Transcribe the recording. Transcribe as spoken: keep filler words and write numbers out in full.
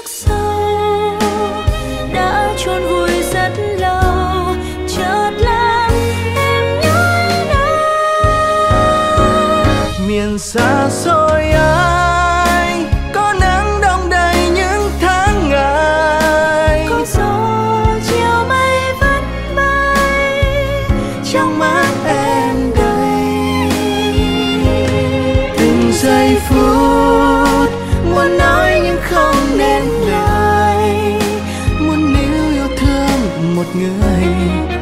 sâu đã chôn vùi rất lâu, chợt làm em nhớ nàng. Miền xa xôi ấy có nắng đông đầy những tháng ngày, có gió chiều mây vẫn bay trong mắt em đây. từng giây phút muốn nói nhưng không nên lời, muốn níu yêu thương một người